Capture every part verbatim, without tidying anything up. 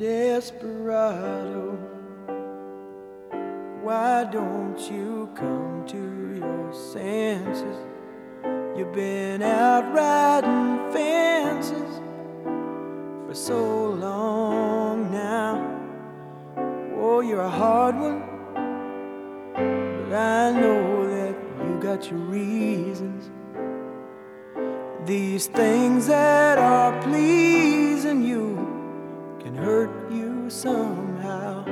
Desperado, why don't you come to your senses? You've been out riding fences for so long now. Oh, you're a hard one, but I know that you got your reasons. These things that are pleasing you can hurt you somehow.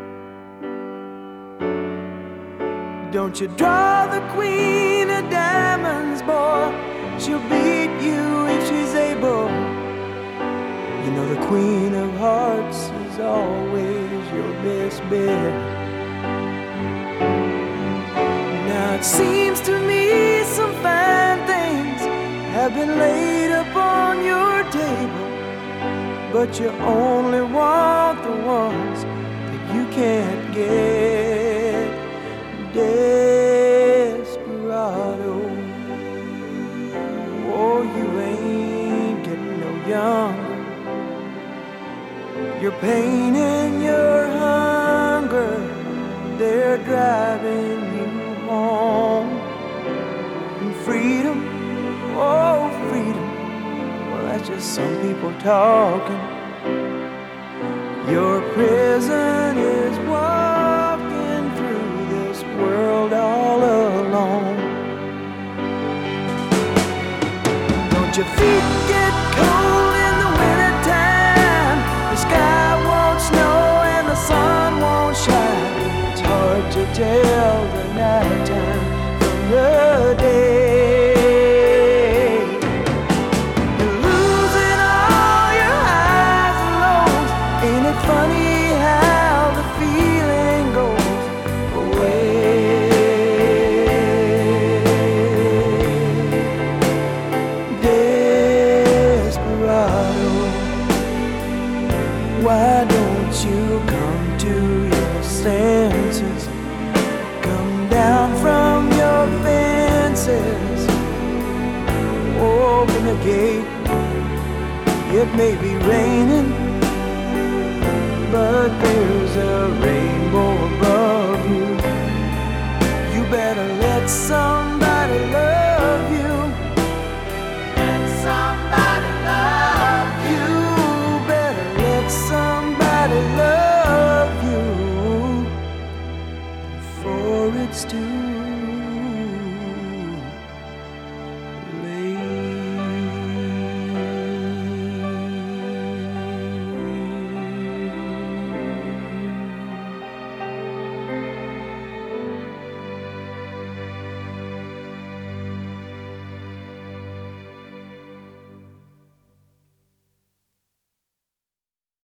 Don't you draw the queen of diamonds, boy. She'll beat you if she's able. You know the queen of hearts is always your best bet. Now it seems to me some fine things have been laid upon your table, but you only want the ones that you can't get. Desperado, oh, you ain't getting no younger. Your pain and your hunger, they're driving you home. And freedom, oh, freedom, well, that's just some people talking. Your prison is walking through this world all alone. Don't your feet get cold in the wintertime? The sky won't snow and the sun won't shine. It's hard to tell the nighttime from the day. You're losing all your highs and lows. Ain't it funny how the feeling goes away? Desperado, why don't you come to your senses? Come down from your fences. Open the gate. It may be raining, but there's a rainbow above you. You better let somebody love you. Let somebody love you. Better let somebody love you before it's too